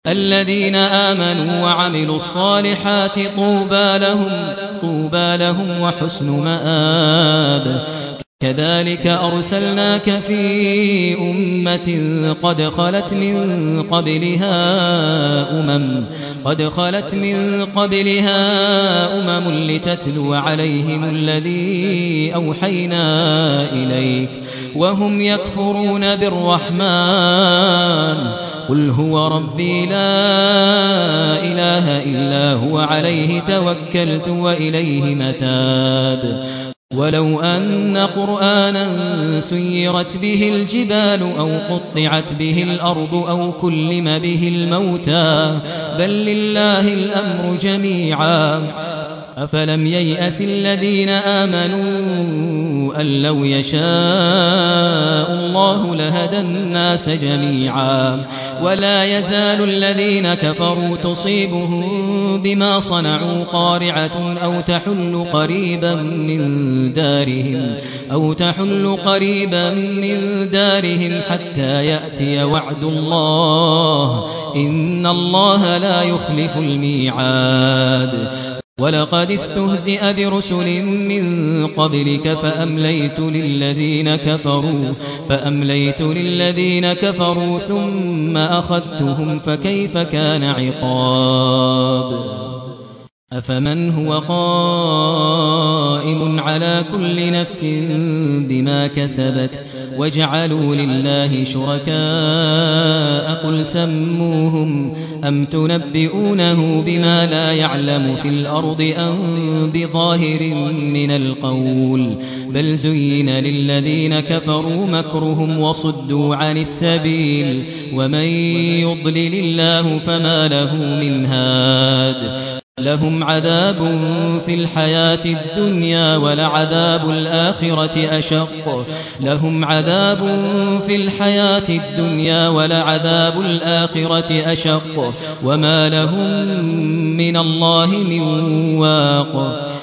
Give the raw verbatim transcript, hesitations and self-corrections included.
الذين آمنوا وعملوا الصالحات طوبى لهم طوبى لهم وحسن مآب. كذلك أرسلناك في أمة قد خلت من قبلها أمم قد خلت من قبلها أمم لتتلو عليهم الذي أوحينا إليك وهم يكفرون بالرحمن قل هو ربي لا إله إلا هو عليه توكلت وإليه متاب. ولو أن قرآنا سيرت به الجبال أو قطعت به الأرض أو كلم به الموتى بل لله الأمر جميعا أفلم ييأس الذين آمنوا أن لو يشاء الله لهدى الناس جميعا ولا يزال الذين كفروا تصيبهم بما صنعوا قارعة أو تحل قريبا من دارهم أو تحل قريبا من دارهم حتى يأتي وعد الله إن الله لا يخلف الميعاد. ولقد استهزئ برسل من قبلك فأمليت للذين كفروا فأمليت للذين كفروا ثم أخذتهم فكيف كان عقاب. أفمن هو قائم على كل نفس بما كسبت وجعلوا لله شركاء قل سموهم أم تنبئونه بما لا يعلم في الأرض أم بظاهر من القول بل زين للذين كفروا مكرهم وصدوا عن السبيل ومن يضلل الله فما له من هاد. لهم عذاب في الحياة الدنيا ولعذاب الآخرة أشق لهم عذاب في الحياة الدنيا ولعذاب الآخرة أشق وما لهم من الله من واق.